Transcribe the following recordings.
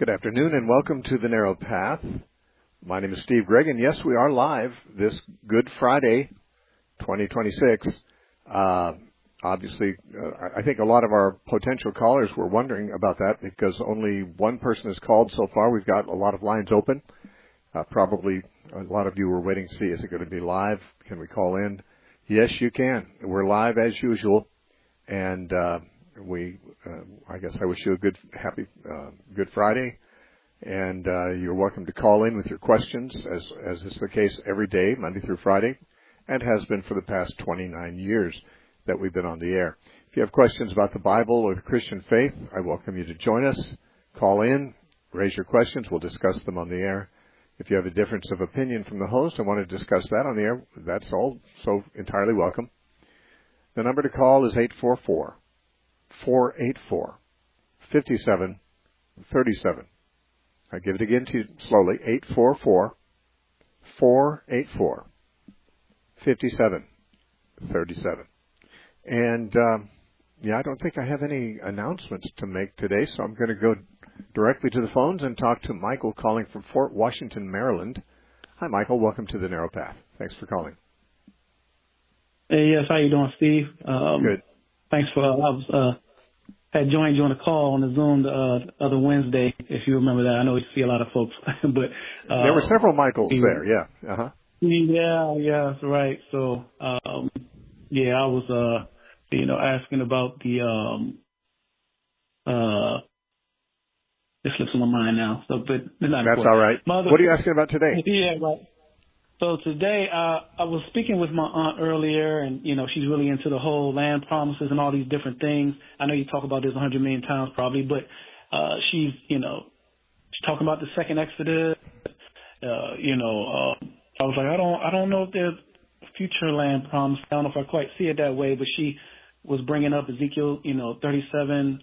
Good afternoon and welcome to The Narrow Path. My name is Steve Gregg, and yes, we are live this Good Friday, 2026. Obviously, I think a lot of our potential callers were wondering about that because only one person has called so far. We've got a lot of lines open. Probably a lot of you were waiting to see, is it going to be live? Can we call in? Yes, you can. We're live as usual, and I guess I wish you a happy Good Friday, and you're welcome to call in with your questions, as is the case every day, Monday through Friday, and has been for the past 29 years that we've been on the air. If you have questions about the Bible or the Christian faith, I welcome you to join us. Call in, raise your questions, we'll discuss them on the air. If you have a difference of opinion from the host and want to discuss that on the air, that's also entirely welcome. The number to call is 844-484-5737. I give it again to you slowly, 844-484-5737. And, I don't think I have any announcements to make today, so I'm going to go directly to the phones and talk to Michael calling from Fort Washington, Maryland. Hi, Michael. Welcome to The Narrow Path. Thanks for calling. Hey, yes. How you doing, Steve? Good. Thanks had joined you on a call on the Zoom the other Wednesday, if you remember that. I know you see a lot of folks, but there were several Michaels there. Yeah. Uh-huh. Yeah, that's right. So, I was, asking about the, it slips my mind now. So, but it's not That's important. all right. What are you asking about today? Yeah, right. So today, I was speaking with my aunt earlier, and, she's really into the whole land promises and all these different things. I know you talk about this 100 million times probably, but she's talking about the second Exodus. I was like, I don't know if there's future land promise. I don't know if I quite see it that way, but she was bringing up Ezekiel, 37,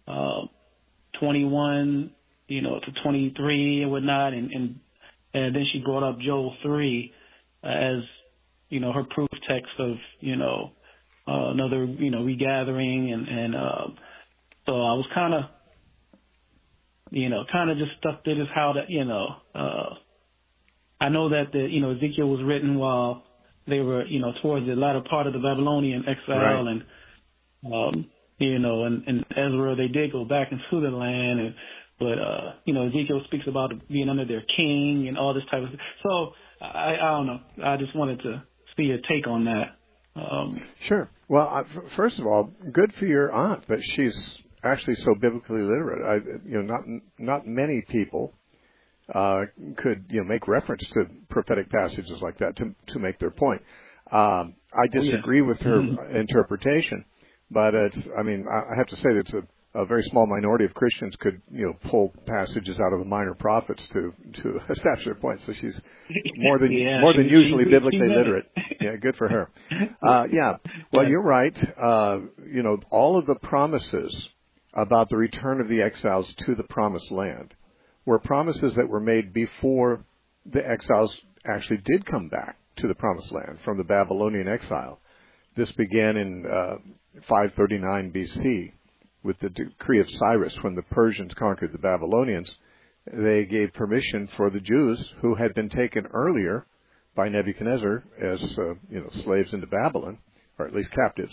21, to 23 and whatnot, and then she brought up Joel 3 as, her proof text of, another, regathering. And so I was kind of just stuck to just how that, I know that Ezekiel was written while they were, towards the latter part of the Babylonian exile. Right. And Ezra, they did go back into the land, but Ezekiel speaks about being under their king and all this type of stuff. So I don't know. I just wanted to see your take on that. Sure. Well, first of all, good for your aunt that she's actually so biblically literate. Not many people could make reference to prophetic passages like that to make their point. I disagree with her interpretation, but I have to say that it's a very small minority of Christians could, pull passages out of the minor prophets to establish their point. So she's more than usually biblically literate. Yeah, good for her. Well, you're right. All of the promises about the return of the exiles to the promised land were promises that were made before the exiles actually did come back to the promised land from the Babylonian exile. This began in 539 BC. With the decree of Cyrus, when the Persians conquered the Babylonians. They gave permission for the Jews who had been taken earlier by Nebuchadnezzar as slaves into Babylon, or at least captives,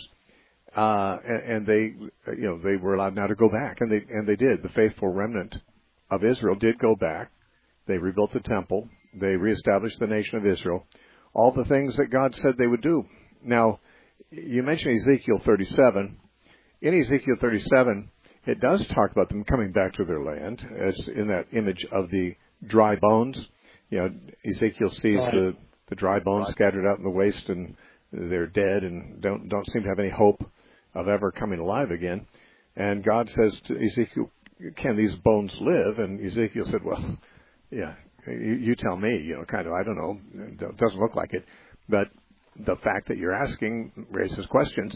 and they were allowed now to go back, and they did. The faithful remnant of Israel did go back. They rebuilt the temple. They reestablished the nation of Israel. All the things that God said they would do. Now, you mentioned Ezekiel 37. In Ezekiel 37, it does talk about them coming back to their land, as in that image of the dry bones. Ezekiel sees the dry bones scattered out in the waste, and they're dead and don't seem to have any hope of ever coming alive again. And God says to Ezekiel, "Can these bones live?" And Ezekiel said, "Well, yeah, you tell me. I don't know. It doesn't look like it." But the fact that you're asking raises questions.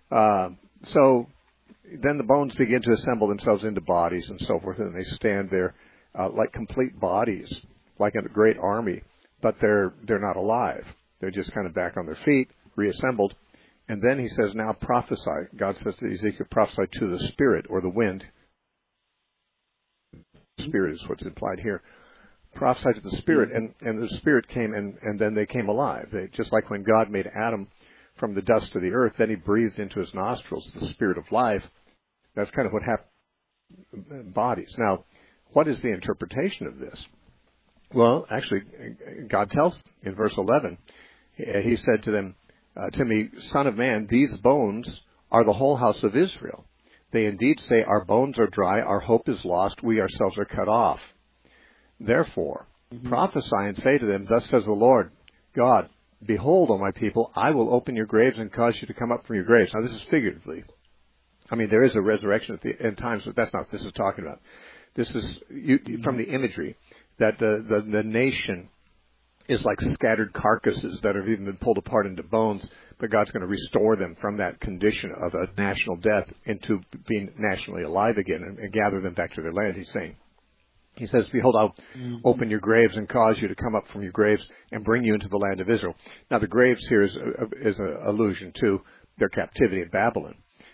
So then the bones begin to assemble themselves into bodies and so forth, and they stand there like complete bodies, like a great army, but they're not alive. They're just kind of back on their feet, reassembled. And then he says, now prophesy. God says to Ezekiel, prophesy to the spirit or the wind. Spirit is what's implied here. Prophesied to the Spirit, and the Spirit came, and then they came alive. Just like when God made Adam from the dust of the earth, then he breathed into his nostrils the Spirit of life. That's kind of what happened to bodies. Now, what is the interpretation of this? Well, actually, God tells in verse 11, he said to them, to me, Son of man, these bones are the whole house of Israel. They indeed say, our bones are dry, our hope is lost, we ourselves are cut off. Therefore, prophesy and say to them, thus says the Lord God, behold, O my people, I will open your graves and cause you to come up from your graves. Now, this is figuratively. I mean, there is a resurrection at the end times, but that's not what this is talking about. This is from the imagery that the nation is like scattered carcasses that have even been pulled apart into bones, but God's going to restore them from that condition of a national death into being nationally alive again and gather them back to their land, he's saying. He says, behold, I'll open your graves and cause you to come up from your graves and bring you into the land of Israel. Now, the graves here is an allusion to their captivity in Babylon.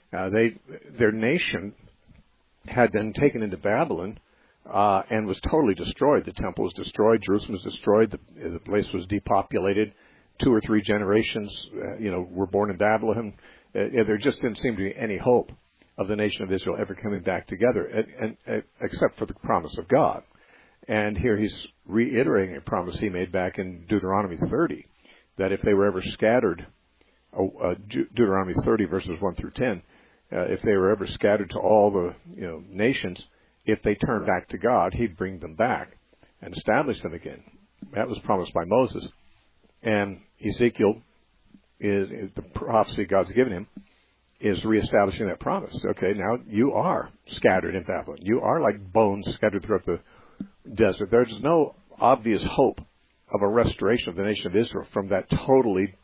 Their nation had been taken into Babylon and was totally destroyed. The temple was destroyed. Jerusalem was destroyed. The place was depopulated. 2 or 3 generations, were born in Babylon. There just didn't seem to be any hope of the nation of Israel ever coming back together, and except for the promise of God. And here he's reiterating a promise he made back in Deuteronomy 30, that if they were ever scattered, Deuteronomy 30 verses 1 through 10, if they were ever scattered to all the nations, if they turned back to God, he'd bring them back and establish them again. That was promised by Moses. And Ezekiel, is the prophecy God's given him, is reestablishing that promise. Okay, now you are scattered in Babylon. You are like bones scattered throughout the desert. There's no obvious hope of a restoration of the nation of Israel from that totally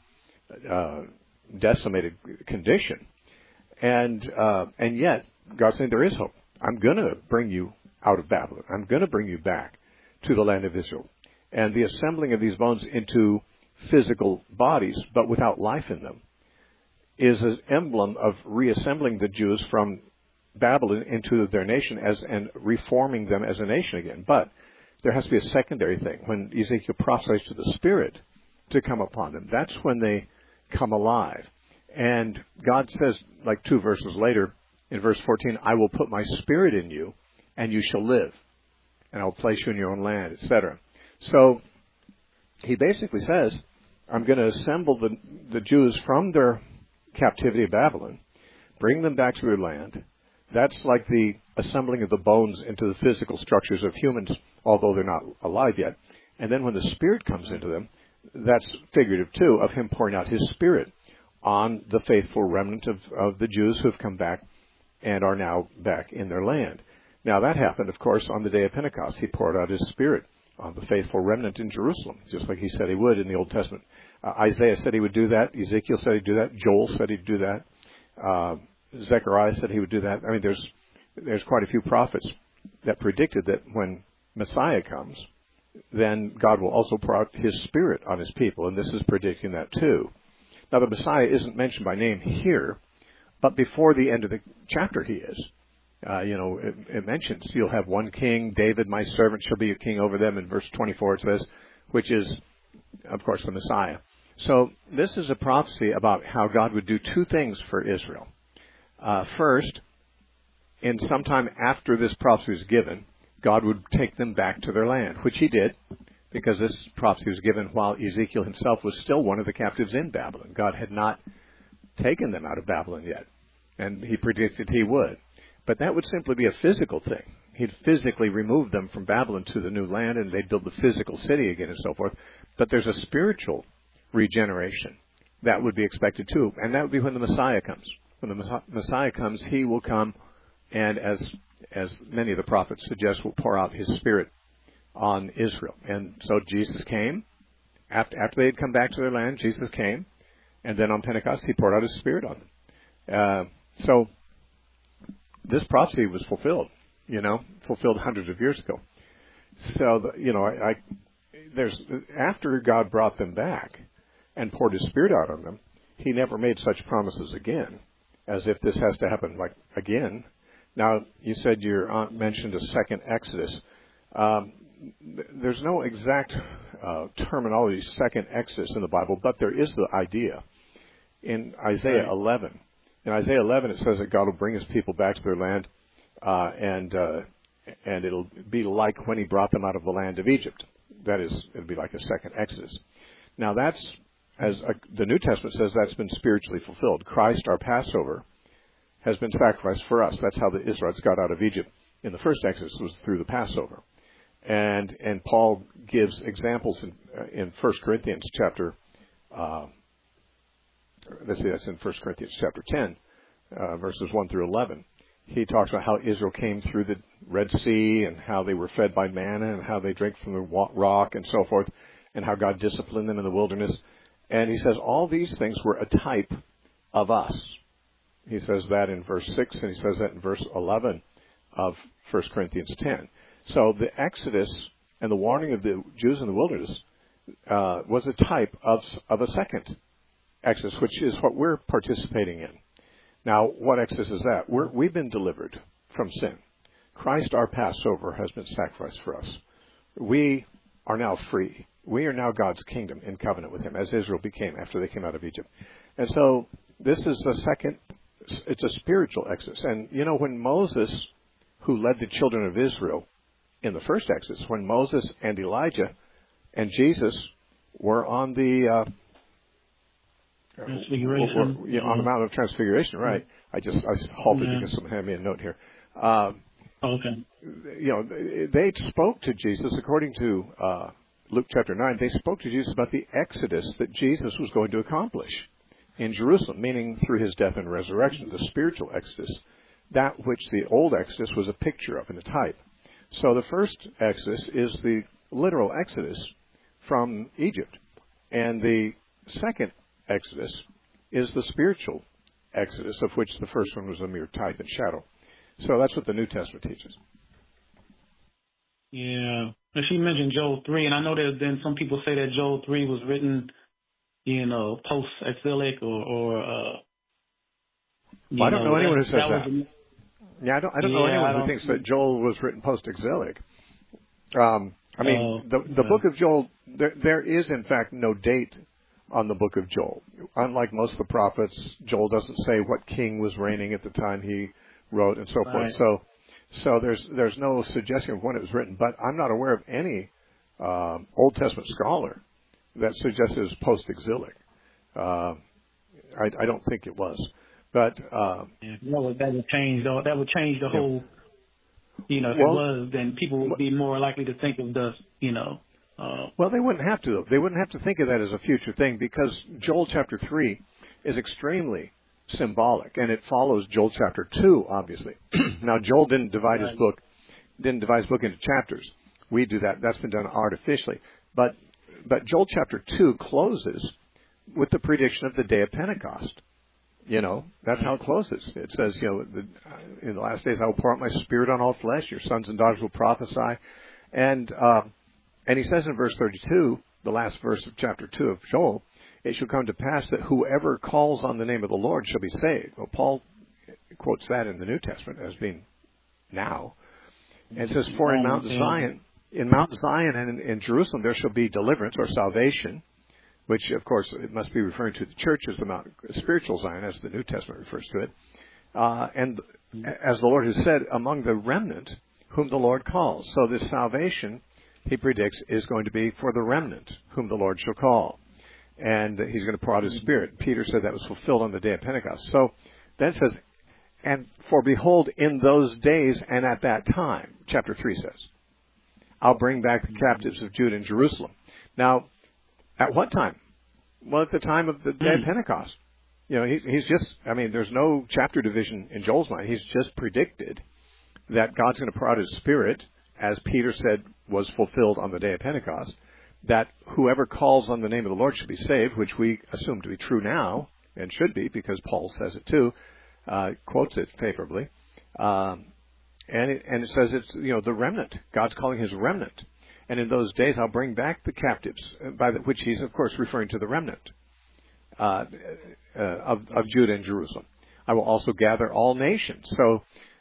decimated condition. And yet, God's saying there is hope. I'm going to bring you out of Babylon. I'm going to bring you back to the land of Israel. And the assembling of these bones into physical bodies, but without life in them, is an emblem of reassembling the Jews from Babylon into their nation and reforming them as a nation again. But there has to be a secondary thing. When Ezekiel prophesies to the Spirit to come upon them, that's when they come alive. And God says, like 2 verses later, in verse 14, I will put my Spirit in you, and you shall live, and I will place you in your own land, etc. So he basically says, I'm going to assemble the Jews from their captivity of Babylon, bring them back to their land. That's like the assembling of the bones into the physical structures of humans, although they're not alive yet. And then when the Spirit comes into them, that's figurative too, of him pouring out his Spirit on the faithful remnant of the Jews who have come back and are now back in their land. Now that happened, of course, on the day of Pentecost. He poured out his Spirit on the faithful remnant in Jerusalem, just like he said he would in the Old Testament. Isaiah said he would do that. Ezekiel said he'd do that. Joel said he'd do that. Zechariah said he would do that. I mean, there's quite a few prophets that predicted that when Messiah comes, then God will also pour out his Spirit on his people, and this is predicting that too. Now, the Messiah isn't mentioned by name here, but before the end of the chapter he is. It mentions you'll have one king, David, my servant, shall be a king over them. In verse 24 it says, which is, of course, the Messiah. So this is a prophecy about how God would do 2 things for Israel. First, in some time after this prophecy was given, God would take them back to their land, which he did, because this prophecy was given while Ezekiel himself was still one of the captives in Babylon. God had not taken them out of Babylon yet, and he predicted he would. But that would simply be a physical thing. He'd physically remove them from Babylon to the new land, and they'd build the physical city again and so forth. But there's a spiritual regeneration that would be expected too, and that would be when the Messiah comes. When the Messiah comes, he will come, and as many of the prophets suggest, will pour out his Spirit on Israel. And so Jesus came. After they had come back to their land, Jesus came, and then on Pentecost, he poured out his Spirit on them. So this prophecy was fulfilled, fulfilled hundreds of years ago. So, after God brought them back and poured his Spirit out on them, he never made such promises again, as if this has to happen again. Now, you said your aunt mentioned a second Exodus. There's no exact terminology, second Exodus in the Bible, but there is the idea. In Isaiah 11, it says that God will bring his people back to their land, and it'll be like when he brought them out of the land of Egypt. That is, it'll be like a second Exodus. Now that's, the New Testament says, that's been spiritually fulfilled. Christ, our Passover, has been sacrificed for us. That's how the Israelites got out of Egypt in the first Exodus, was through the Passover. And Paul gives examples in 1 Corinthians chapter, that's in 1 Corinthians chapter 10, verses 1 through 11. He talks about how Israel came through the Red Sea and how they were fed by manna and how they drank from the rock and so forth, and how God disciplined them in the wilderness. And he says all these things were a type of us. He says that in verse 6, and he says that in verse 11 of 1 Corinthians 10. So the Exodus and the warning of the Jews in the wilderness was a type of a second Exodus, which is what we're participating in. Now, what Exodus is that? We've been delivered from sin. Christ, our Passover, has been sacrificed for us. We are now free. We are now God's kingdom in covenant with him, as Israel became after they came out of Egypt. And so this is the second, it's a spiritual Exodus. And, you know, when Moses, who led the children of Israel in the first Exodus, when Moses and Elijah and Jesus were on the Transfiguration. On the Mount of Transfiguration, right? I halted because someone had me a note here. Okay. You know, they spoke to Jesus, according to Luke chapter 9, they spoke to Jesus about the Exodus that Jesus was going to accomplish in Jerusalem, meaning through his death and resurrection, the spiritual Exodus, that which the old Exodus was a picture of and a type. So the first Exodus is the literal Exodus from Egypt, and the second Exodus is the spiritual Exodus, of which the first one was a mere type and shadow. So that's what the New Testament teaches. Yeah. And she mentioned Joel 3, and I know there's been some people say that Joel 3 was written, you know, post-exilic or well, I don't know anyone who says that. Yeah, I don't know anyone who thinks that Joel was written post-exilic. I mean, the book of Joel, there is, in fact, no date on the book of Joel. Unlike most of the prophets, Joel doesn't say what king was reigning at the time he wrote and so forth. So there's no suggestion of when it was written, but I'm not aware of any Old Testament scholar that suggests it was post-exilic. I don't think it was. But that would change the whole. You know, if it was, then people would be more likely to think of the, you know. Well, they wouldn't have to. They wouldn't have to think of that as a future thing, because Joel chapter 3 is extremely symbolic, and it follows Joel chapter 2, obviously. Now, Joel didn't divide his book into chapters. We do that. That's been done artificially. But Joel chapter 2 closes with the prediction of the day of Pentecost. You know, that's how it closes. It says, you know, in the last days I will pour out my spirit on all flesh. Your sons and daughters will prophesy. And he says in verse 32, the last verse of chapter 2 of Joel, it shall come to pass that whoever calls on the name of the Lord shall be saved. Well, Paul quotes that in the New Testament as being now. And it says, for in Mount Zion and in Jerusalem there shall be deliverance or salvation, which, of course, it must be referring to the church as the Mount Spiritual Zion, as the New Testament refers to it. And as the Lord has said, among the remnant whom the Lord calls. So this salvation, he predicts, is going to be for the remnant whom the Lord shall call. And he's going to pour out his Spirit. Peter said that was fulfilled on the day of Pentecost. So then it says, and for behold, in those days and at that time, chapter 3 says, I'll bring back the captives of Judah and Jerusalem. Now, at what time? Well, at the time of the day of Pentecost. You know, he's just, I mean, there's no chapter division in Joel's mind. He's just predicted that God's going to pour out his Spirit, as Peter said was fulfilled on the day of Pentecost, that whoever calls on the name of the Lord should be saved, which we assume to be true now, and should be, because Paul says it too, quotes it favorably. And it says it's, you know, the remnant. God's calling his remnant. And in those days I'll bring back the captives, by which he's, of course, referring to the remnant of Judah and Jerusalem. I will also gather all nations. So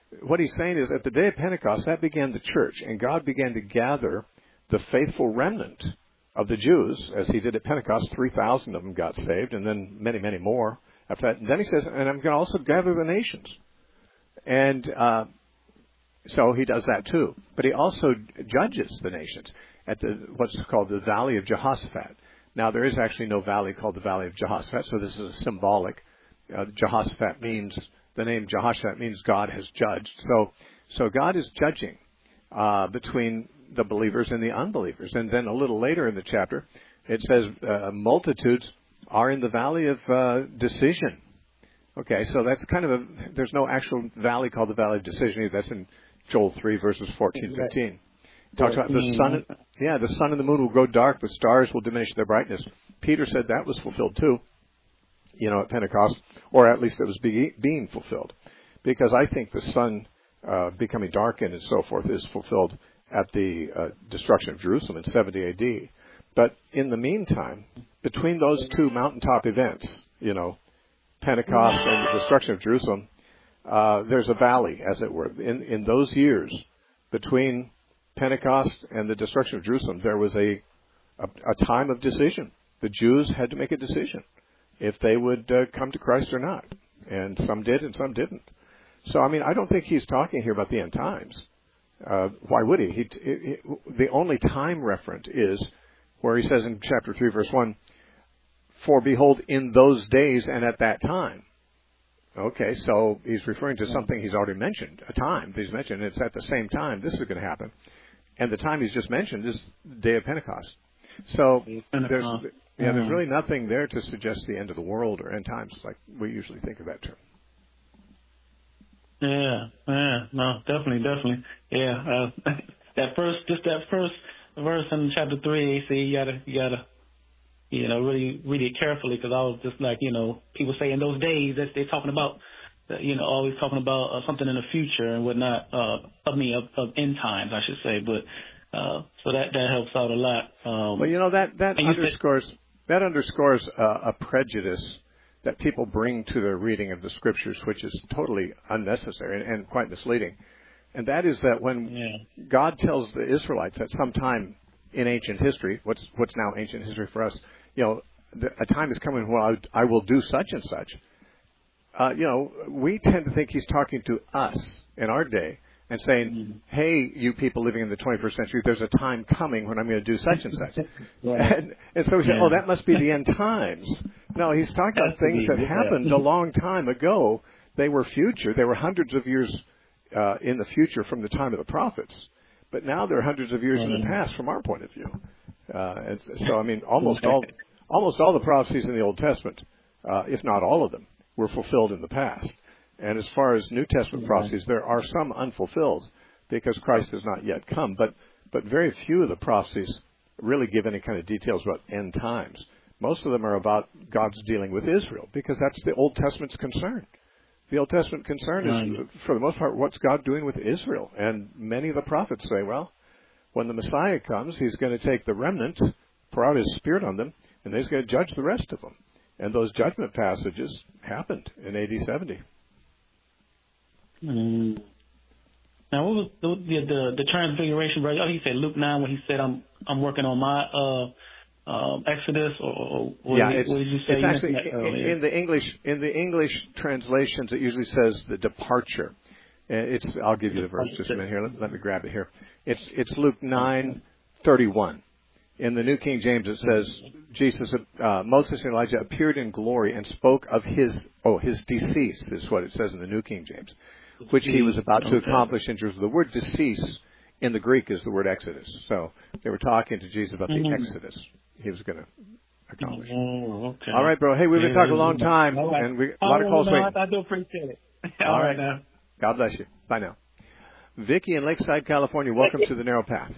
what he's saying is at the day of Pentecost, that began the church, and God began to gather the faithful remnant of the Jews, as he did at Pentecost. 3,000 of them got saved, and then many, many more after that. And then he says, and I'm going to also gather the nations. And so he does that too. But he also judges the nations at what's called the Valley of Jehoshaphat. Now, there is actually no valley called the Valley of Jehoshaphat, so this is a symbolic. Jehoshaphat means, the name Jehoshaphat means God has judged. So God is judging between the believers and the unbelievers. And then a little later in the chapter, it says multitudes are in the valley of decision. Okay, so that's kind of there's no actual valley called the Valley of Decision either. That's in Joel 3, verses 14, 15. It talks about the sun. The sun and the moon will grow dark. The stars will diminish their brightness. Peter said that was fulfilled too, at Pentecost, or at least it was being fulfilled. Because I think the sun becoming darkened and so forth is fulfilled at the destruction of Jerusalem in 70 A.D. But in the meantime, between those two mountaintop events, Pentecost and the destruction of Jerusalem, there's a valley, as it were. In those years, between Pentecost and the destruction of Jerusalem, there was a time of decision. The Jews had to make a decision if they would come to Christ or not. And some did and some didn't. So, I don't think he's talking here about the end times. Why would he? The only time referent is where he says in chapter 3, verse 1, for behold, in those days and at that time. Okay, so he's referring to something he's already mentioned, a time he's mentioned. It's at the same time this is going to happen. And the time he's just mentioned is the day of Pentecost. So there's really nothing there to suggest the end of the world or end times like we usually think of that term. No, definitely. Yeah, that first verse in chapter 3, see, you gotta, really read it carefully, because I was just like, people say in those days that they're talking about, always talking about something in the future and whatnot, of end times, I should say, but so that helps out a lot. Well, that underscores a prejudice that people bring to their reading of the Scriptures, which is totally unnecessary and quite misleading. And that is that when God tells the Israelites at some time in ancient history, what's now ancient history for us, a time is coming when I will do such and such. We tend to think he's talking to us in our day and saying, hey, you people living in the 21st century, there's a time coming when I'm going to do such and such. And so we say, that must be the end times. No, he's talking about things that happened a long time ago. They were future. They were hundreds of years in the future from the time of the prophets. But now they're hundreds of years in the past from our point of view. And so, almost all the prophecies in the Old Testament, if not all of them, were fulfilled in the past. And as far as New Testament prophecies, there are some unfulfilled because Christ has not yet come. But very few of the prophecies really give any kind of details about end times. Most of them are about God's dealing with Israel because that's the Old Testament's concern. The Old Testament concern is, for the most part, what's God doing with Israel? And many of the prophets say, well, when the Messiah comes, he's going to take the remnant, pour out his Spirit on them, and he's going to judge the rest of them. And those judgment passages happened in AD 70. Now, what was the transfiguration, brother? Oh, he said Luke 9 when he said, I'm working on my Exodus, or what did you say? It's actually in the English translations. It usually says the departure. I'll give you the verse just a minute here. Let me grab it here. It's Luke 9:31. In the New King James, it says Moses and Elijah appeared in glory and spoke of his decease, is what it says in the New King James, which he was about to accomplish in Jerusalem. The word decease in the Greek is the word Exodus. So they were talking to Jesus about the Exodus he was going to accomplish. Okay. All right, bro. Hey, we've been talking a long time, and a lot of calls waiting. I do appreciate it. All right now. God bless you. Bye now. Vicki in Lakeside, California, welcome to the Narrow Path.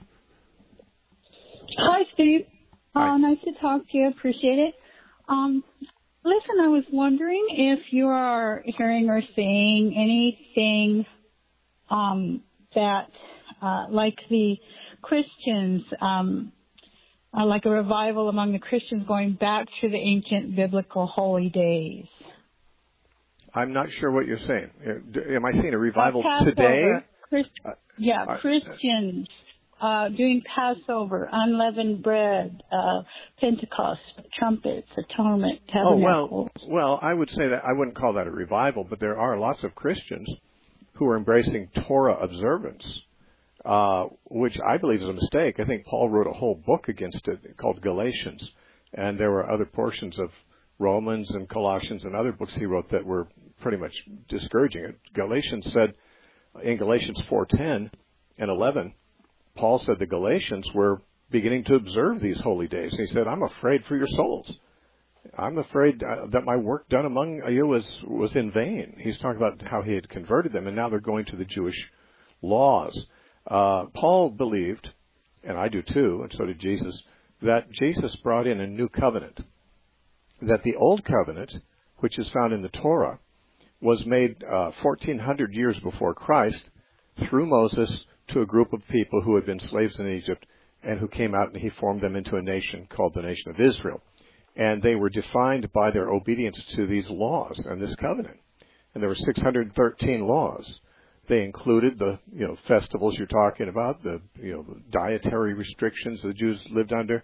Hi, Steve. Hi. Nice to talk to you. Appreciate it. Listen, I was wondering if you are hearing or seeing anything that, like the Christians, like a revival among the Christians going back to the ancient biblical holy days. I'm not sure what you're saying. Am I seeing a revival Passover. today? Christians doing Passover, unleavened bread, Pentecost, trumpets, atonement, tabernacles. Well, I would say that I wouldn't call that a revival, but there are lots of Christians who are embracing Torah observance, which I believe is a mistake. I think Paul wrote a whole book against it called Galatians, and there were other portions of Romans and Colossians and other books he wrote that were pretty much discouraging it. Galatians said, in Galatians 4:10 and 11, Paul said the Galatians were beginning to observe these holy days. He said, I'm afraid for your souls. I'm afraid that my work done among you was in vain. He's talking about how he had converted them, and now they're going to the Jewish laws. Paul believed, and I do too, and so did Jesus, that Jesus brought in a new covenant. That the old covenant, which is found in the Torah, was made 1,400 years before Christ through Moses to a group of people who had been slaves in Egypt and who came out, and he formed them into a nation called the nation of Israel. And they were defined by their obedience to these laws and this covenant. And there were 613 laws. They included the festivals you're talking about, the dietary restrictions the Jews lived under,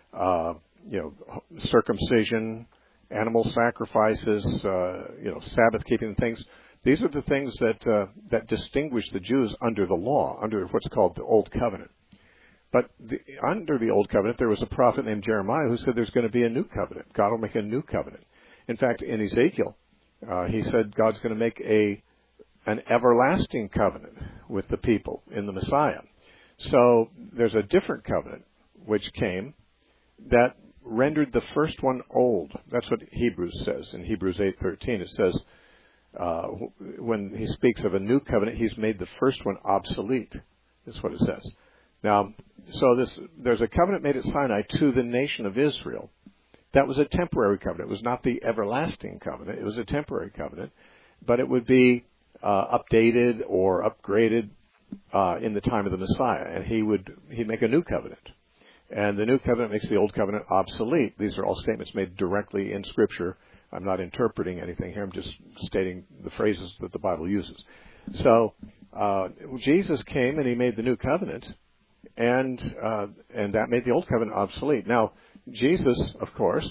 circumcision, animal sacrifices, Sabbath keeping things. These are the things that distinguish the Jews under the law, under what's called the Old Covenant. But under the Old Covenant, there was a prophet named Jeremiah who said there's going to be a new covenant. God will make a new covenant. In fact, in Ezekiel, he said God's going to make an everlasting covenant with the people in the Messiah. So there's a different covenant which came that rendered the first one old. That's what Hebrews says. In Hebrews 8:13, it says, when he speaks of a new covenant, he's made the first one obsolete. That's what it says. Now, so there's a covenant made at Sinai to the nation of Israel. That was a temporary covenant. It was not the everlasting covenant. It was a temporary covenant. But it would be updated or upgraded in the time of the Messiah. And he'd make a new covenant. And the new covenant makes the old covenant obsolete. These are all statements made directly in Scripture. I'm not interpreting anything here. I'm just stating the phrases that the Bible uses. So Jesus came and he made the new covenant, and that made the old covenant obsolete. Now, Jesus, of course,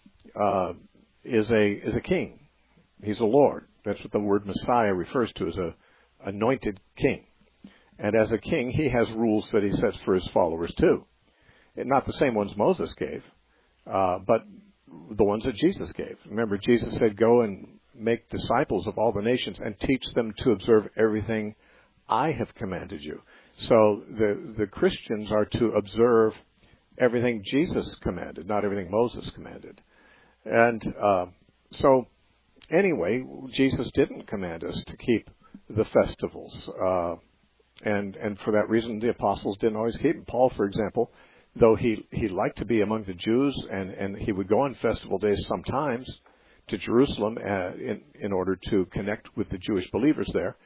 is a king. He's a Lord. That's what the word Messiah refers to, as a anointed king. And as a king, he has rules that he sets for his followers too. And not the same ones Moses gave, but the ones that Jesus gave. Remember, Jesus said, go and make disciples of all the nations and teach them to observe everything I have commanded you. So the Christians are to observe everything Jesus commanded, not everything Moses commanded. And so anyway, Jesus didn't command us to keep the festivals. And for that reason, the apostles didn't always keep them. Paul, for example, though he liked to be among the Jews, and he would go on festival days sometimes to Jerusalem in order to connect with the Jewish believers there.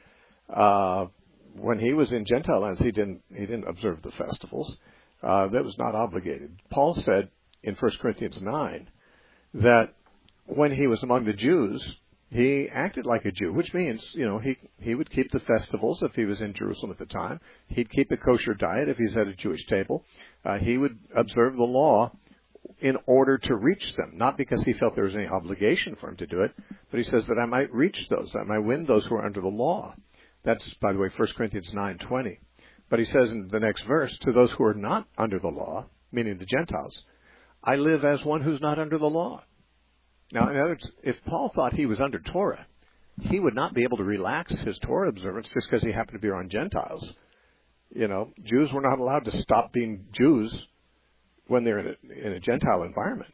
When he was in Gentile lands, he didn't observe the festivals. That was not obligated. Paul said in 1 Corinthians 9 that when he was among the Jews, he acted like a Jew, which means, he would keep the festivals if he was in Jerusalem at the time. He'd keep the kosher diet if he's at a Jewish table. He would observe the law in order to reach them, not because he felt there was any obligation for him to do it, but he says that I might reach those, that I might win those who are under the law. That's, by the way, 1 Corinthians 9:20. But he says in the next verse, to those who are not under the law, meaning the Gentiles, I live as one who's not under the law. Now, in other words, if Paul thought he was under Torah, he would not be able to relax his Torah observance just because he happened to be around Gentiles. Jews were not allowed to stop being Jews when they're in a Gentile environment.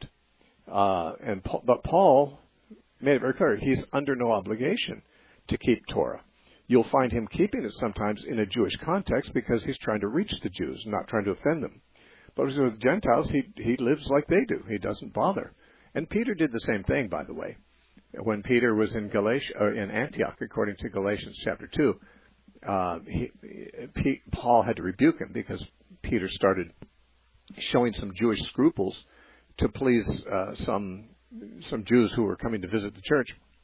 But Paul made it very clear he's under no obligation to keep Torah. You'll find him keeping it sometimes in a Jewish context because he's trying to reach the Jews, not trying to offend them. But with Gentiles, he lives like they do. He doesn't bother. And Peter did the same thing, by the way. When Peter was in Antioch, according to Galatians chapter 2, Paul had to rebuke him because Peter started showing some Jewish scruples to please some Jews who were coming to visit the church.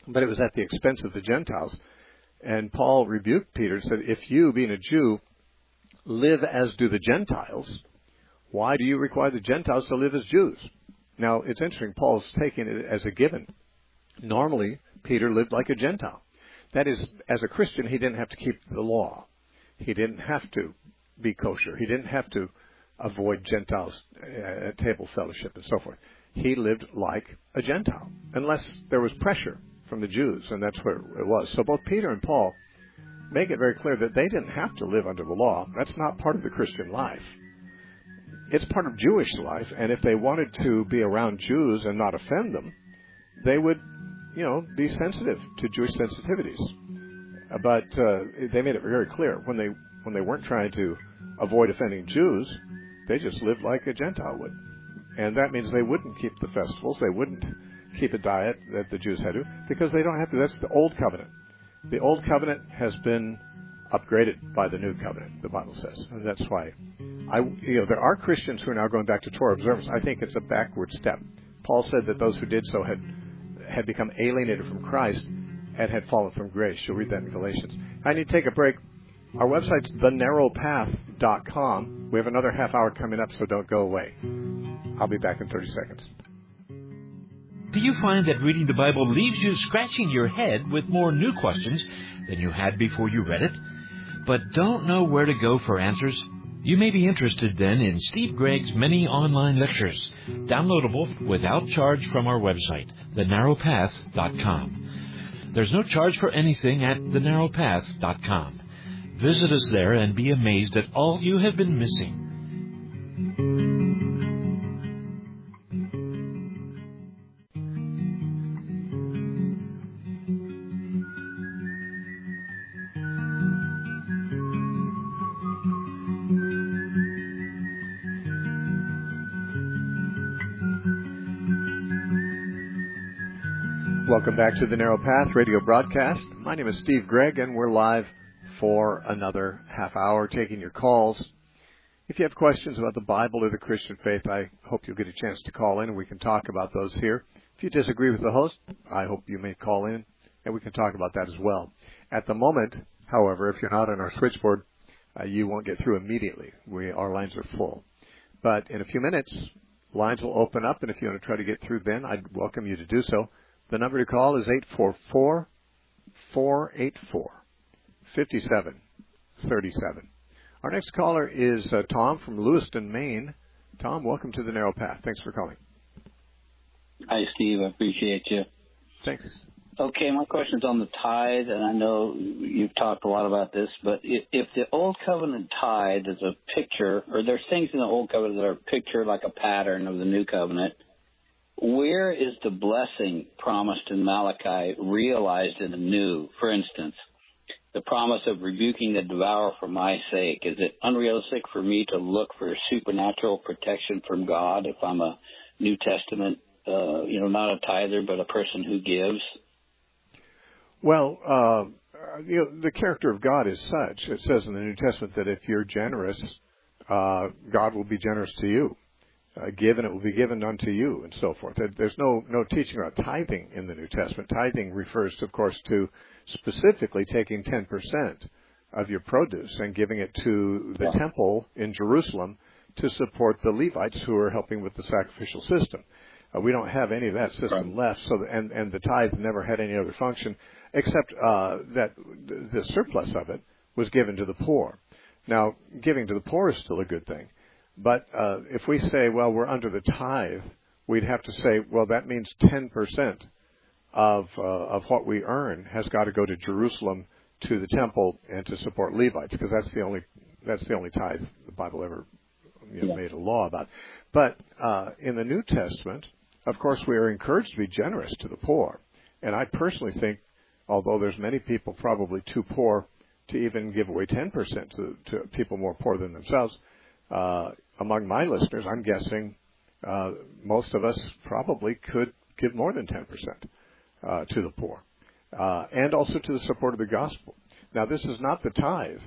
but it was at the expense of the Gentiles. And Paul rebuked Peter and said, if you, being a Jew, live as do the Gentiles, why do you require the Gentiles to live as Jews? Now, it's interesting. Paul's taking it as a given. Normally, Peter lived like a Gentile. That is, as a Christian, he didn't have to keep the law. He didn't have to be kosher. He didn't have to avoid Gentiles at table fellowship and so forth. He lived like a Gentile, unless there was pressure from the Jews, and that's what it was. So both Peter and Paul make it very clear that they didn't have to live under the law. That's not part of the Christian life. It's part of Jewish life, and if they wanted to be around Jews and not offend them, they would, be sensitive to Jewish sensitivities. But they made it very clear when they weren't trying to avoid offending Jews, they just lived like a Gentile would. And that means they wouldn't keep the festivals, they wouldn't keep a diet that the Jews had to, because they don't have to. That's the Old Covenant. The Old Covenant has been upgraded by the New Covenant, the Bible says. And that's why there are Christians who are now going back to Torah observance. I think it's a backward step. Paul said that those who did so had become alienated from Christ and had fallen from grace. You'll read that in Galatians. I need to take a break. Our website's thenarrowpath.com. We have another half hour coming up, so don't go away. I'll be back in 30 seconds. Do you find that reading the Bible leaves you scratching your head with more new questions than you had before you read it, but don't know where to go for answers? You may be interested then in Steve Gregg's many online lectures, downloadable without charge from our website, thenarrowpath.com. There's no charge for anything at thenarrowpath.com. Visit us there and be amazed at all you have been missing. Welcome back to the Narrow Path radio broadcast. My name is Steve Gregg, and we're live for another half hour taking your calls. If you have questions about the Bible or the Christian faith, I hope you'll get a chance to call in and we can talk about those here. If you disagree with the host, I hope you may call in and we can talk about that as well. At the moment, however, if you're not on our switchboard, you won't get through immediately. Our lines are full. But in a few minutes, lines will open up, and if you want to try to get through then, I'd welcome you to do so. The number to call is 844-484-5737. Our next caller is Tom from Lewiston, Maine. Tom, welcome to the Narrow Path. Thanks for calling. Hi, Steve. I appreciate you. Thanks. Okay, my question's on the tithe, and I know you've talked a lot about this, but if the Old Covenant tithe is a picture, or there's things in the Old Covenant that are a picture like a pattern of the New Covenant, where is the blessing promised in Malachi realized in the New? For instance, the promise of rebuking the devourer for my sake. Is it unrealistic for me to look for supernatural protection from God if I'm a New Testament, not a tither, but a person who gives? Well, the character of God is such. It says in the New Testament that if you're generous, God will be generous to you. Give and it will be given unto you, and so forth. There's no teaching about tithing in the New Testament. Tithing refers, of course, to specifically taking 10% of your produce and giving it to the temple in Jerusalem to support the Levites who are helping with the sacrificial system. We don't have any of that system left, so and the tithe never had any other function except that the surplus of it was given to the poor. Now, giving to the poor is still a good thing. But if we say, well, we're under the tithe, we'd have to say, well, that means 10% of what we earn has got to go to Jerusalem, to the temple, and to support Levites, because that's the only tithe the Bible ever made a law about. But in the New Testament, of course, we are encouraged to be generous to the poor. And I personally think, although there's many people probably too poor to even give away 10% to people more poor than themselves, among my listeners, I'm guessing most of us probably could give more than 10% to the poor, and also to the support of the gospel. Now, this is not the tithe.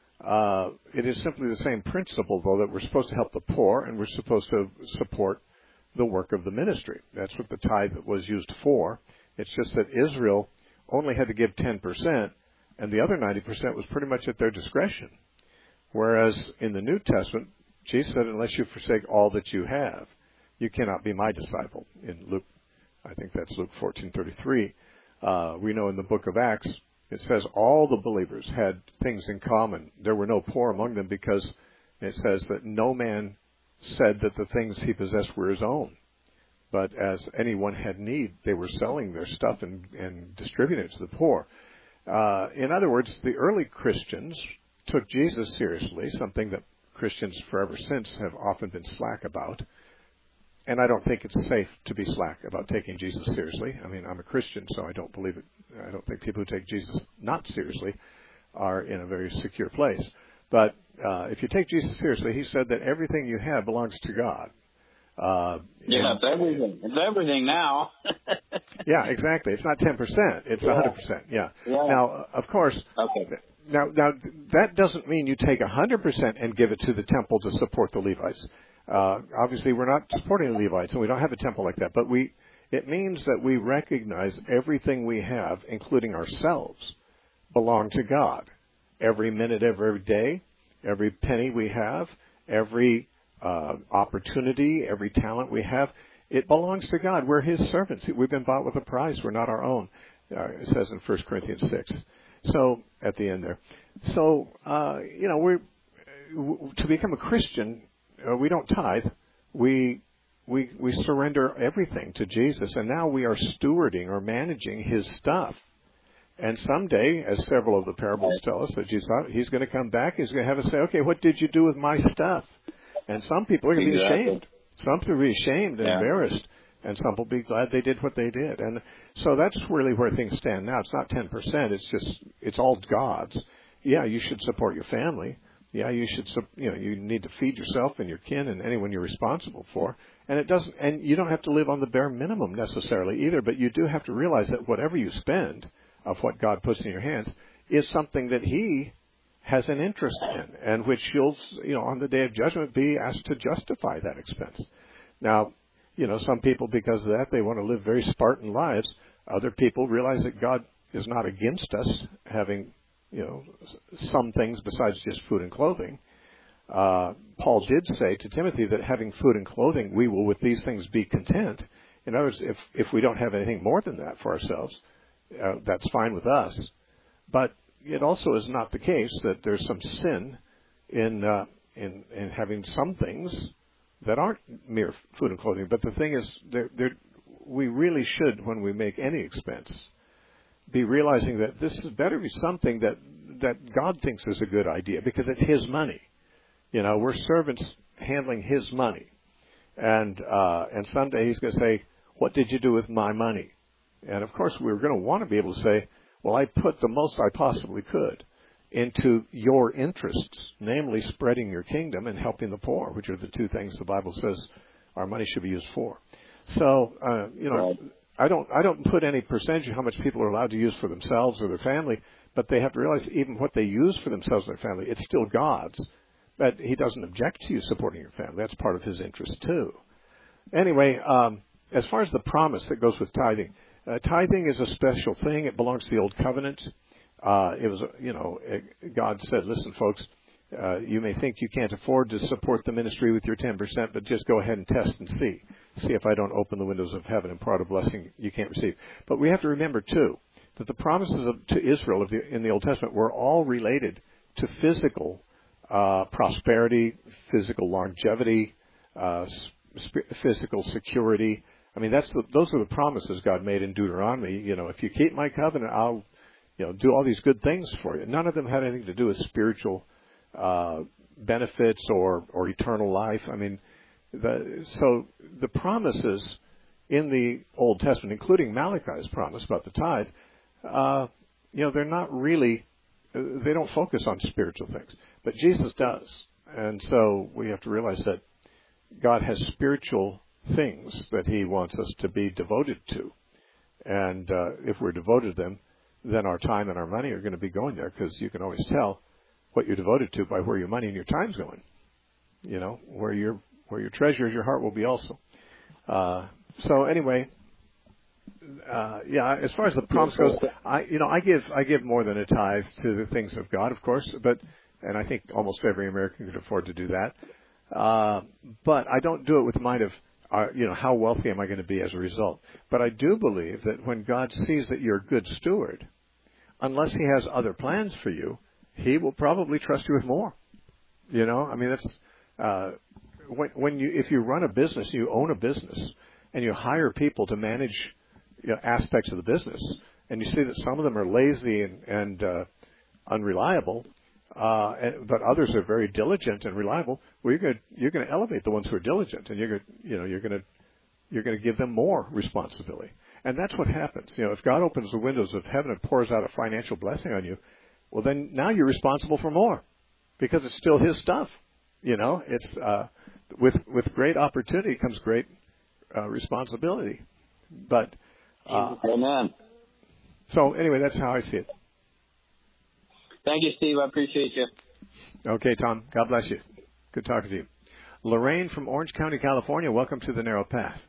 It is simply the same principle, though, that we're supposed to help the poor and we're supposed to support the work of the ministry. That's what the tithe was used for. It's just that Israel only had to give 10%, and the other 90% was pretty much at their discretion. Whereas in the New Testament, Jesus said, unless you forsake all that you have, you cannot be my disciple. In Luke, I think that's Luke 14:33. We know in the book of Acts, it says all the believers had things in common. There were no poor among them, because it says that no man said that the things he possessed were his own. But as anyone had need, they were selling their stuff and distributing it to the poor. In other words, the early Christians took Jesus seriously, something that Christians forever since have often been slack about. And I don't think it's safe to be slack about taking Jesus seriously. I mean, I'm a Christian, so I don't believe it. I don't think people who take Jesus not seriously are in a very secure place. But if you take Jesus seriously, he said that everything you have belongs to God. It's everything. It's everything now. Yeah, exactly. It's not 10%. It's 100%. Yeah. Now, of course, okay. Now, that doesn't mean you take 100% and give it to the temple to support the Levites. Obviously, we're not supporting the Levites, and we don't have a temple like that. But it means that we recognize everything we have, including ourselves, belong to God. Every minute, every day, every penny we have, every opportunity, every talent we have, it belongs to God. We're His servants. We've been bought with a price. We're not our own. It says in 1 Corinthians 6. So at the end there. So to become a Christian, we don't tithe. We surrender everything to Jesus, and now we are stewarding or managing His stuff. And someday, as several of the parables tell us, that He's going to come back. He's going to have us say, "Okay, what did you do with my stuff?" And some people are going to be ashamed. Some people will be ashamed and embarrassed, and some will be glad they did what they did. And so that's really where things stand now. It's not 10%. It's all God's. Yeah, you should support your family. Yeah, you should. You need to feed yourself and your kin and anyone you're responsible for. And and you don't have to live on the bare minimum necessarily either. But you do have to realize that whatever you spend of what God puts in your hands is something that He has an interest in, and which you'll, on the day of judgment, be asked to justify that expense. Now, some people, because of that, they want to live very Spartan lives. Other people realize that God is not against us having, some things besides just food and clothing. Paul did say to Timothy that having food and clothing, we will with these things be content. In other words, if we don't have anything more than that for ourselves, that's fine with us. But it also is not the case that there's some sin in having some things that aren't mere food and clothing. But the thing is, we really should, when we make any expense, be realizing that this better be something that God thinks is a good idea, because it's His money. We're servants handling His money, and someday He's going to say, "What did you do with my money?" And of course, we're going to want to be able to say, "Well, I put the most I possibly could into your interests, namely spreading your kingdom and helping the poor," which are the two things the Bible says our money should be used for. So, I don't put any percentage of how much people are allowed to use for themselves or their family, but they have to realize even what they use for themselves and their family, it's still God's. But He doesn't object to you supporting your family. That's part of His interest too. Anyway, as far as the promise that goes with tithing, tithing is a special thing. It belongs to the Old Covenant. It was, God said, "Listen, folks, you may think you can't afford to support the ministry with your 10%, but just go ahead and test and see if I don't open the windows of heaven and pour out a blessing you can't receive." But we have to remember too that the promises to Israel in the Old Testament were all related to physical prosperity, physical longevity, physical security. I mean, those are the promises God made in Deuteronomy. If you keep my covenant, I'll, do all these good things for you. None of them had anything to do with spiritual benefits or eternal life. I mean, so the promises in the Old Testament, including Malachi's promise about the tithe, they're not really, they don't focus on spiritual things. But Jesus does. And so we have to realize that God has spiritual things that He wants us to be devoted to. And if we're devoted to them, then our time and our money are going to be going there, because you can always tell what you're devoted to by where your money and your time's going. Where your treasure is, your heart will be also. So anyway, Yeah, as far as the promise goes, I give more than a tithe to the things of God, of course, and I think almost every American could afford to do that. But I don't do it with the mind of, how wealthy am I going to be as a result? But I do believe that when God sees that you're a good steward, unless He has other plans for you, He will probably trust you with more. That's if you run a business, you own a business, and you hire people to manage aspects of the business, and you see that some of them are lazy and unreliable, but others are very diligent and reliable. Well, you're going to elevate the ones who are diligent, and you're going to give them more responsibility. And that's what happens. If God opens the windows of heaven and pours out a financial blessing on you, well, then now you're responsible for more, because it's still His stuff. It's with great opportunity comes great responsibility. But amen. So anyway, that's how I see it. Thank you, Steve. I appreciate you. Okay, Tom. God bless you. Good talking to you. Lorraine from Orange County, California. Welcome to the Narrow Path.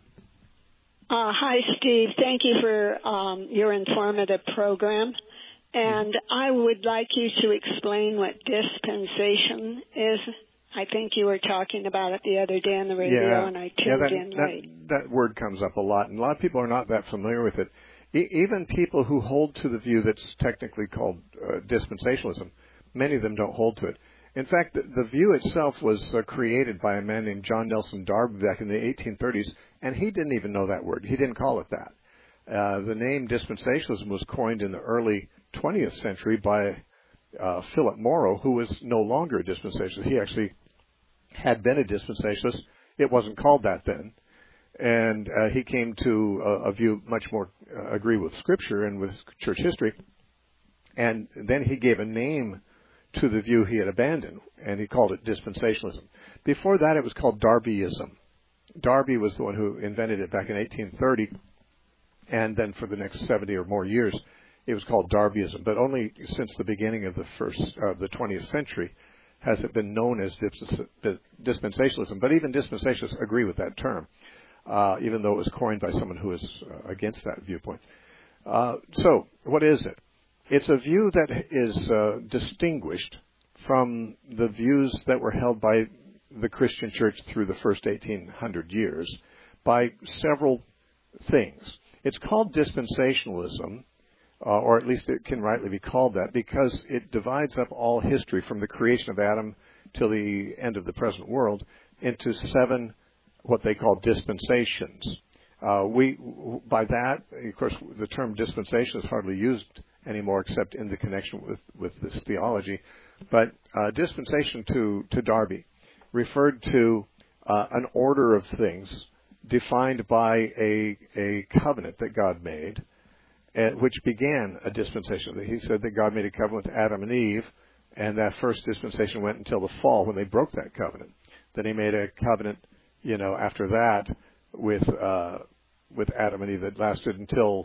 Hi, Steve. Thank you for your informative program. And I would like you to explain what dispensation is. I think you were talking about it the other day on the radio, and I tuned in late. That word comes up a lot, and a lot of people are not that familiar with it. Even people who hold to the view that's technically called dispensationalism, many of them don't hold to it. In fact, the view itself was created by a man named John Nelson Darby back in the 1830s, and he didn't even know that word. He didn't call it that. The name dispensationalism was coined in the early 20th century by Philip Morrow, who was no longer a dispensationalist. He actually had been a dispensationalist. It wasn't called that then. And he came to a view much more agree with Scripture and with church history. And then he gave a name to the view he had abandoned, and he called it dispensationalism. Before that, it was called Darbyism. Darby was the one who invented it back in 1830, and then for the next 70 or more years, it was called Darbyism. But only since the beginning of the 20th century has it been known as dispensationalism. But even dispensationalists agree with that term, even though it was coined by someone who is against that viewpoint. So, what is it? It's a view that is distinguished from the views that were held by the Christian church through the first 1800 years by several things. It's called dispensationalism, or at least it can rightly be called that, because it divides up all history from the creation of Adam till the end of the present world into 7 what they call dispensations. By that, of course, the term dispensation is hardly used anymore except in the connection with this theology. But dispensation to Darby referred to an order of things defined by a covenant that God made, which began a dispensation. He said that God made a covenant with Adam and Eve, and that first dispensation went until the fall when they broke that covenant. Then He made a covenant, after that with Adam and Eve that lasted until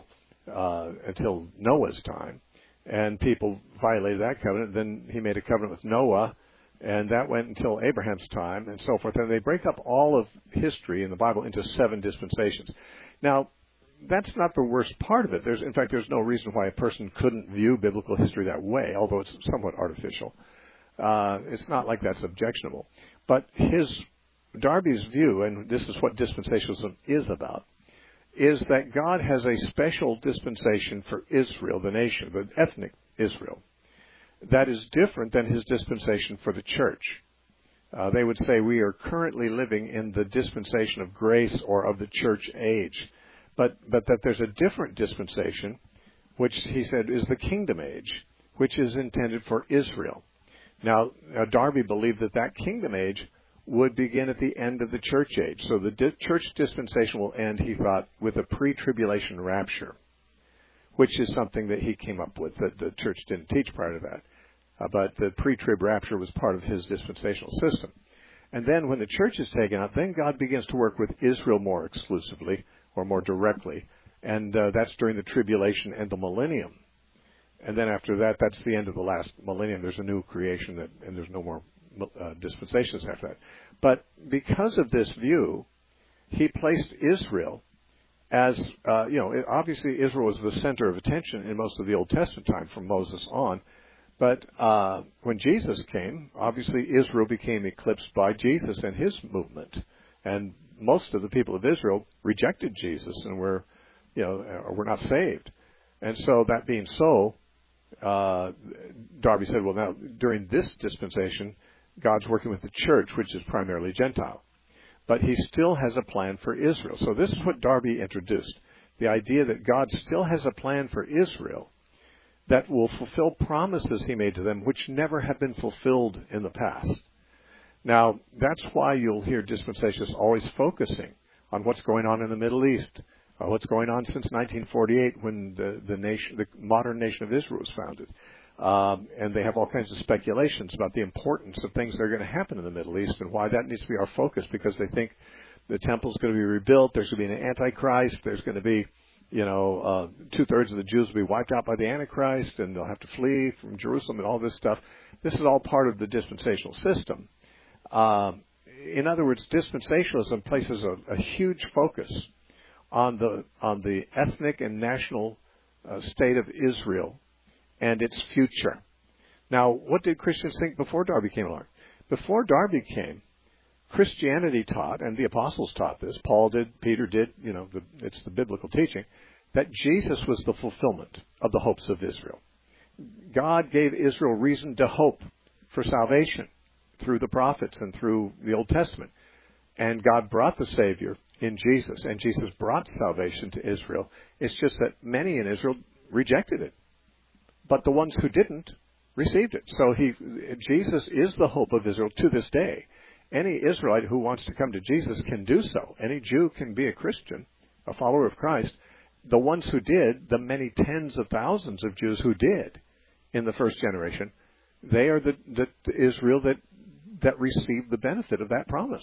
Noah's time, and people violated that covenant. Then He made a covenant with Noah, and that went until Abraham's time, and so forth. And they break up all of history in the Bible into 7 dispensations. Now, that's not the worst part of it. In fact, there's no reason why a person couldn't view biblical history that way, although it's somewhat artificial. It's not like that's objectionable. But Darby's view, and this is what dispensationalism is about, is that God has a special dispensation for Israel, the nation, the ethnic Israel, that is different than His dispensation for the church. They would say we are currently living in the dispensation of grace or of the church age, but that there's a different dispensation, which he said is the kingdom age, which is intended for Israel. Now Darby believed that kingdom age would begin at the end of the church age. So the church dispensation will end, he thought, with a pre-tribulation rapture, which is something that he came up with that the church didn't teach prior to that. But the pre-trib rapture was part of his dispensational system. And then when the church is taken out, then God begins to work with Israel more exclusively or more directly. And that's during the tribulation and the millennium. And then after that, that's the end of the last millennium. There's a new creation, and there's no more dispensations after that. But because of this view, he placed Israel as obviously Israel was the center of attention in most of the Old Testament time from Moses on. But when Jesus came, obviously Israel became eclipsed by Jesus and his movement, and most of the people of Israel rejected Jesus and were not saved. And so that being so, Darby said, well, now during this dispensation, God's working with the church, which is primarily Gentile. But he still has a plan for Israel. So this is what Darby introduced, the idea that God still has a plan for Israel that will fulfill promises he made to them which never have been fulfilled in the past. Now, that's why you'll hear dispensationalists always focusing on what's going on in the Middle East, what's going on since 1948 when the modern nation of Israel was founded. And they have all kinds of speculations about the importance of things that are going to happen in the Middle East and why that needs to be our focus, because they think the temple's going to be rebuilt, there's going to be an Antichrist, there's going to be, 2/3 of the Jews will be wiped out by the Antichrist, and they'll have to flee from Jerusalem and all this stuff. This is all part of the dispensational system. In other words, dispensationalism places a huge focus on the ethnic and national state of Israel and its future. Now, what did Christians think before Darby came along? Before Darby came, Christianity taught, and the apostles taught this, Paul did, Peter did, it's the biblical teaching, that Jesus was the fulfillment of the hopes of Israel. God gave Israel reason to hope for salvation through the prophets and through the Old Testament. And God brought the Savior in Jesus, and Jesus brought salvation to Israel. It's just that many in Israel rejected it. But the ones who didn't received it. So Jesus is the hope of Israel to this day. Any Israelite who wants to come to Jesus can do so. Any Jew can be a Christian, a follower of Christ. The ones who did, the many tens of thousands of Jews who did in the first generation, they are the Israel that received the benefit of that promise.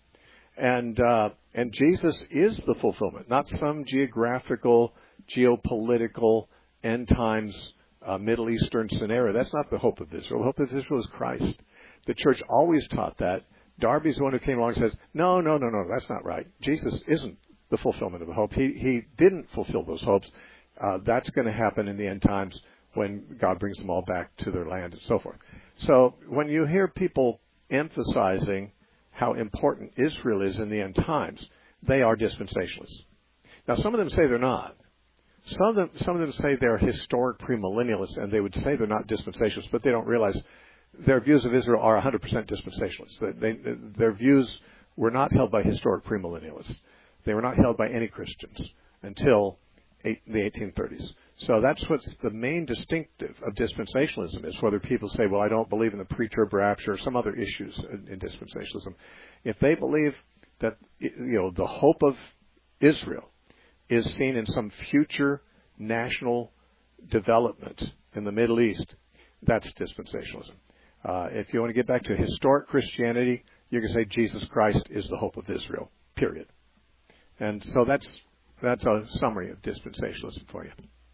And Jesus is the fulfillment, not some geographical, geopolitical, end times Middle Eastern scenario. That's not the hope of Israel. The hope of Israel is Christ. The church always taught that. Darby's the one who came along and says, no, that's not right. Jesus isn't the fulfillment of the hope. He didn't fulfill those hopes. That's going to happen in the end times when God brings them all back to their land and so forth. So when you hear people emphasizing how important Israel is in the end times, they are dispensationalists. Now, some of them say they're not. Some of them say they're historic premillennialists, and they would say they're not dispensationalists, but they don't realize their views of Israel are 100% dispensationalists. Their views were not held by historic premillennialists. They were not held by any Christians until the 1830s. So that's what's the main distinctive of dispensationalism is, whether people say, well, I don't believe in the pre-trib rapture or some other issues in dispensationalism. If they believe that the hope of Israel is seen in some future national development in the Middle East, that's dispensationalism. If you want to get back to historic Christianity, you can say Jesus Christ is the hope of Israel, period. And so that's a summary of dispensationalism for you.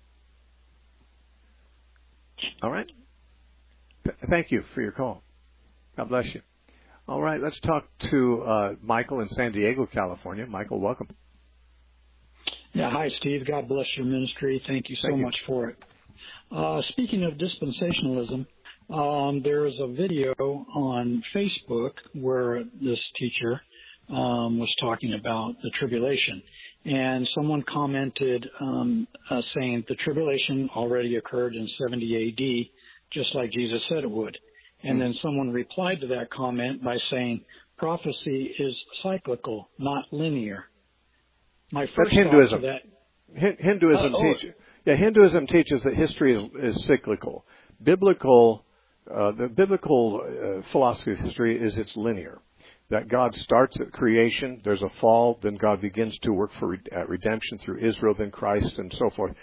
All right? Thank you for your call. God bless you. All right, let's talk to Michael in San Diego, California. Michael, welcome. Yeah, hi, Steve. God bless your ministry. Thank you so much for it. Speaking of dispensationalism, there is a video on Facebook where this teacher was talking about the tribulation. And someone commented saying the tribulation already occurred in 70 A.D., just like Jesus said it would. And then someone replied to that comment by saying prophecy is cyclical, not linear. My first That's Hinduism. thought to that, Hinduism teaches that history is cyclical. The biblical philosophy of history is it's linear. That God starts at creation, there's a fall, then God begins to work for redemption through Israel, then Christ, and so forth.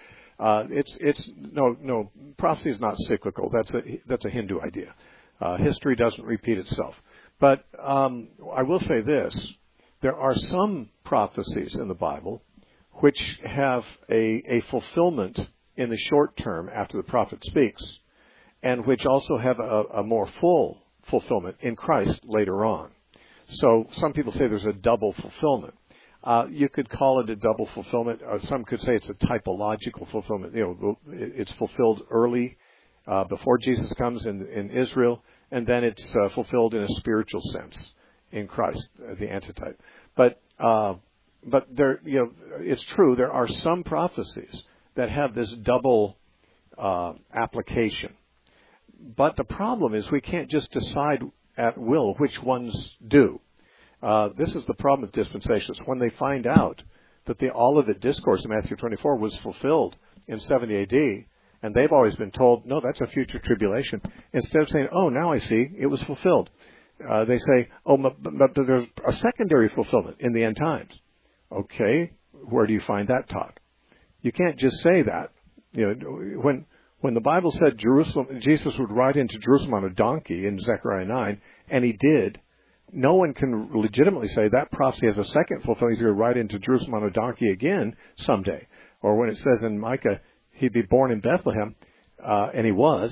Prophecy is not cyclical. That's a Hindu idea. History doesn't repeat itself. But I will say this: there are some prophecies in the Bible which have a fulfillment in the short term after the prophet speaks, and which also have a more full fulfillment in Christ later on. So some people say there's a double fulfillment. You could call it a double fulfillment. Some could say it's a typological fulfillment. It's fulfilled early, before Jesus comes in Israel, and then it's fulfilled in a spiritual sense in Christ, the antitype. But there, it's true. There are some prophecies that have this double application. But the problem is we can't just decide at will which ones do. This is the problem with dispensations. When they find out that the Olivet Discourse in Matthew 24 was fulfilled in 70 A.D., and they've always been told, no, that's a future tribulation, instead of saying, oh, now I see, it was fulfilled. They say, oh, but there's a secondary fulfillment in the end times. Okay, where do you find that taught? You can't just say that. When the Bible said Jesus would ride into Jerusalem on a donkey in Zechariah 9, and he did, no one can legitimately say that prophecy has a second fulfillment. He's going to ride into Jerusalem on a donkey again someday. Or when it says in Micah, he'd be born in Bethlehem, and he was,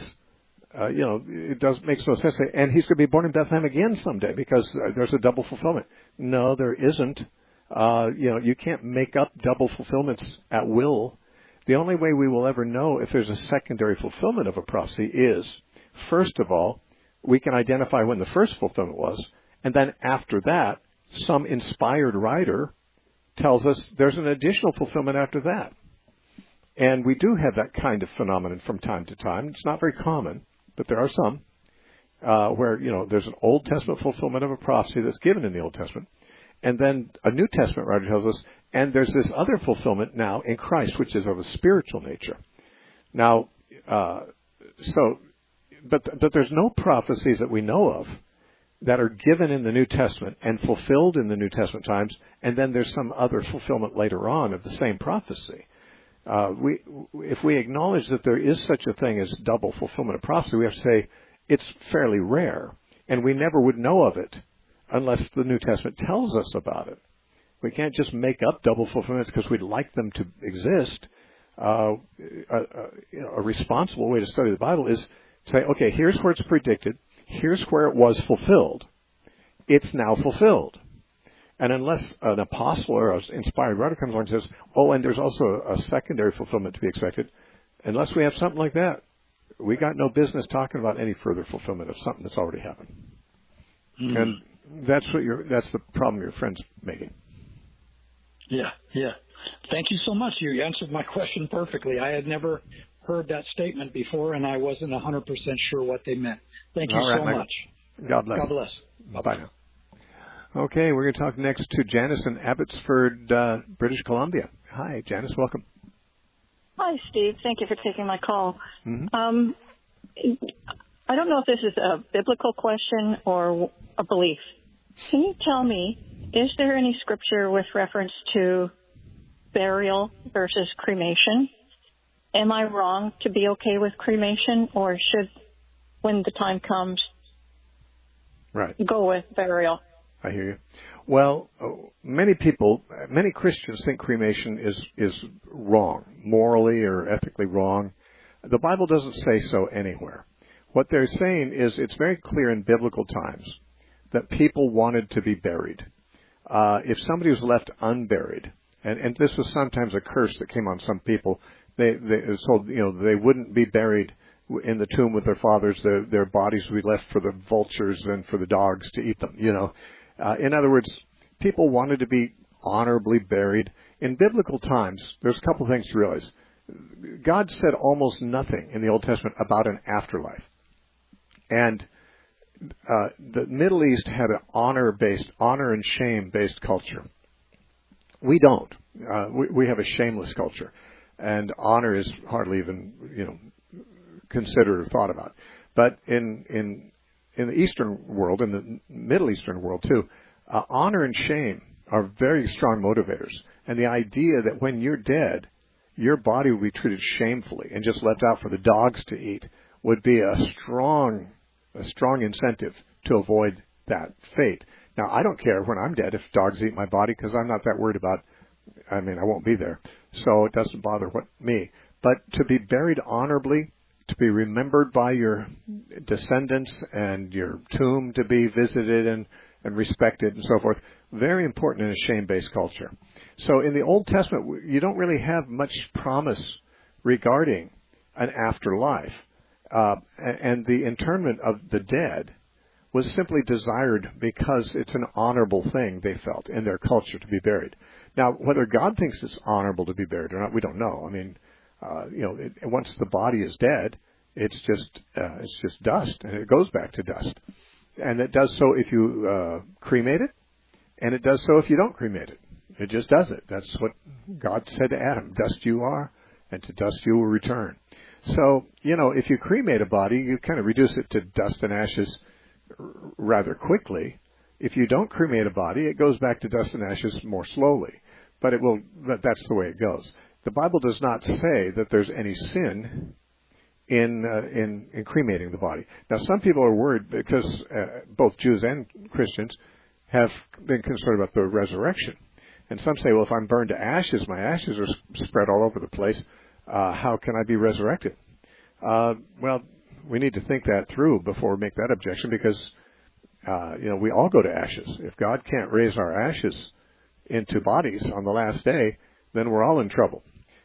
it makes no sense. And he's going to be born in Bethlehem again someday because there's a double fulfillment. No, there isn't. You can't make up double fulfillments at will. The only way we will ever know if there's a secondary fulfillment of a prophecy is, first of all, we can identify when the first fulfillment was, and then after that, some inspired writer tells us there's an additional fulfillment after that. And we do have that kind of phenomenon from time to time. It's not very common, but there are some where, there's an Old Testament fulfillment of a prophecy that's given in the Old Testament. And then a New Testament writer tells us, and there's this other fulfillment now in Christ, which is of a spiritual nature. Now, but there's no prophecies that we know of that are given in the New Testament and fulfilled in the New Testament times, and then there's some other fulfillment later on of the same prophecy. If we acknowledge that there is such a thing as double fulfillment of prophecy, we have to say it's fairly rare, and we never would know of it unless the New Testament tells us about it. We can't just make up double fulfillments because we'd like them to exist. A responsible way to study the Bible is to say, okay, here's where it's predicted. Here's where it was fulfilled. It's now fulfilled. And unless an apostle or an inspired writer comes along and says, oh, and there's also a secondary fulfillment to be expected, unless we have something like that, we got no business talking about any further fulfillment of something that's already happened. Mm-hmm. And that's the problem your friend's making. Yeah. Thank you so much. You answered my question perfectly. I had never heard that statement before, and I wasn't 100% sure what they meant. Thank you so much. God bless. God bless. Bye-bye now. Okay, we're going to talk next to Janice in Abbotsford, British Columbia. Hi, Janice. Welcome. Hi, Steve. Thank you for taking my call. Mm-hmm. I don't know if this is a biblical question or a belief. Can you tell me, is there any scripture with reference to burial versus cremation? Am I wrong to be okay with cremation, or should, when the time comes, go with burial? I hear you. Well, many Christians think cremation is wrong, morally or ethically wrong. The Bible doesn't say so anywhere. What they're saying is it's very clear in biblical times that people wanted to be buried. If somebody was left unburied, and this was sometimes a curse that came on some people, they told they wouldn't be buried in the tomb with their fathers. Their bodies would be left for the vultures and for the dogs to eat them. In other words, people wanted to be honorably buried. In biblical times, there's a couple of things to realize. God said almost nothing in the Old Testament about an afterlife. And the Middle East had an honor and shame-based culture. We don't. We have a shameless culture. And honor is hardly even, considered or thought about. But in the Eastern world, in the Middle Eastern world too, honor and shame are very strong motivators. And the idea that when you're dead, your body will be treated shamefully and just left out for the dogs to eat would be a strong incentive to avoid that fate. Now, I don't care when I'm dead if dogs eat my body because I'm not that worried about, I won't be there. So it doesn't bother me. But to be buried honorably, to be remembered by your descendants and your tomb to be visited and respected and so forth. Very important in a shame-based culture. So in the Old Testament, you don't really have much promise regarding an afterlife. And the internment of the dead was simply desired because it's an honorable thing, they felt, in their culture to be buried. Now, whether God thinks it's honorable to be buried or not, we don't know. I mean, once the body is dead, it's just dust, and it goes back to dust. And it does so if you cremate it, and it does so if you don't cremate it. It just does it. That's what God said to Adam. Dust you are, and to dust you will return. So, if you cremate a body, you kind of reduce it to dust and ashes rather quickly. If you don't cremate a body, it goes back to dust and ashes more slowly. But that's the way it goes. The Bible does not say that there's any sin in cremating the body. Now, some people are worried because both Jews and Christians have been concerned about the resurrection. And some say, well, if I'm burned to ashes, my ashes are spread all over the place. How can I be resurrected? Well, we need to think that through before we make that objection because, we all go to ashes. If God can't raise our ashes into bodies on the last day, then we're all in trouble.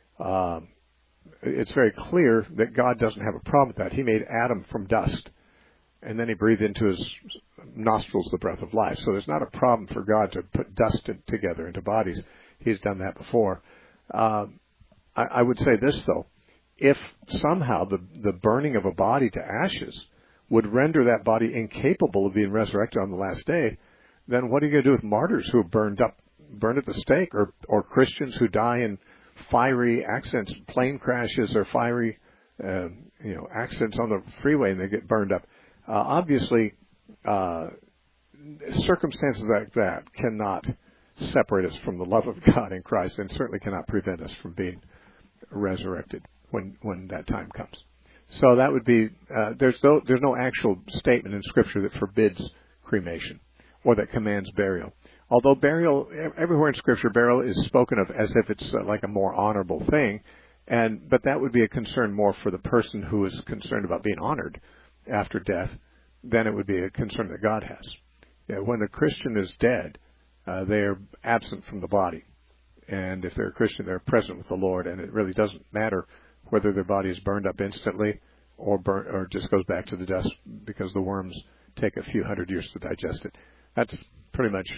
It's very clear that God doesn't have a problem with that. He made Adam from dust, and then he breathed into his nostrils the breath of life. So there's not a problem for God to put dust together into bodies. He's done that before. I would say this, though. If somehow the burning of a body to ashes would render that body incapable of being resurrected on the last day, then what are you going to do with martyrs who are burned at the stake, or Christians who die in fiery accidents, plane crashes, or fiery accidents on the freeway and they get burned up? Obviously, circumstances like that cannot separate us from the love of God in Christ, and certainly cannot prevent us from being resurrected when that time comes. So that would be there's no actual statement in Scripture that forbids cremation or that commands burial. Although burial, everywhere in Scripture, burial is spoken of as if it's like a more honorable thing, but that would be a concern more for the person who is concerned about being honored after death than it would be a concern that God has. When a Christian is dead, they are absent from the body. And if they're a Christian, they're present with the Lord, and it really doesn't matter whether their body is burned up instantly or just goes back to the dust because the worms take a few hundred years to digest it. That's pretty much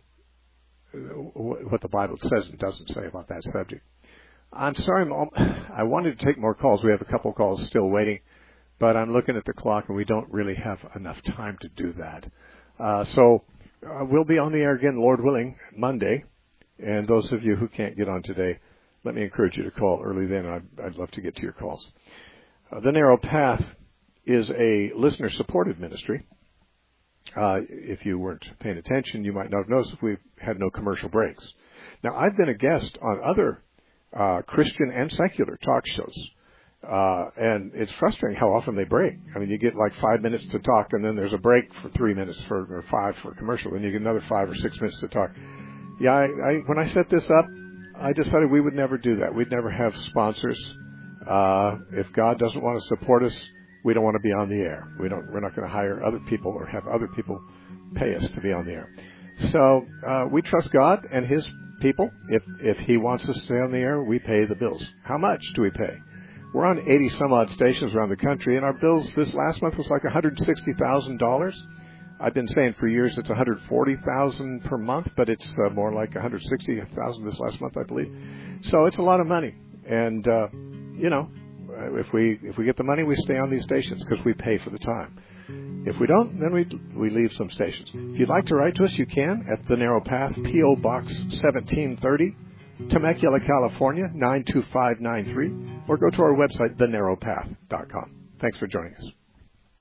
what the Bible says and doesn't say about that subject. I'm sorry, I wanted to take more calls. We have a couple calls still waiting, but I'm looking at the clock, and we don't really have enough time to do that. So we'll be on the air again, Lord willing, Monday. And those of you who can't get on today, let me encourage you to call early then. I'd love to get to your calls. The Narrow Path is a listener-supported ministry. If you weren't paying attention, you might not have noticed we've had no commercial breaks. Now, I've been a guest on other Christian and secular talk shows, and it's frustrating how often they break. I mean, you get like 5 minutes to talk, and then there's a break for 3 minutes or 5 for commercial, and you get another 5 or 6 minutes to talk. Yeah, when I set this up, I decided we would never do that. We'd never have sponsors. If God doesn't want to support us, we don't want to be on the air. We're not going to hire other people or have other people pay us to be on the air. So we trust God and His people. If He wants us to stay on the air, we pay the bills. How much do we pay? We're on 80 some odd stations around the country, and our bills this last month was like $160,000. I've been saying for years it's $140,000 per month, but it's more like $160,000 this last month, I believe. So it's a lot of money, and if we get the money, we stay on these stations because we pay for the time. If we don't, then we leave some stations. If you'd like to write to us, you can at The Narrow Path, P.O. Box 1730, Temecula, California 92593, or go to our website, thenarrowpath.com. Thanks for joining us.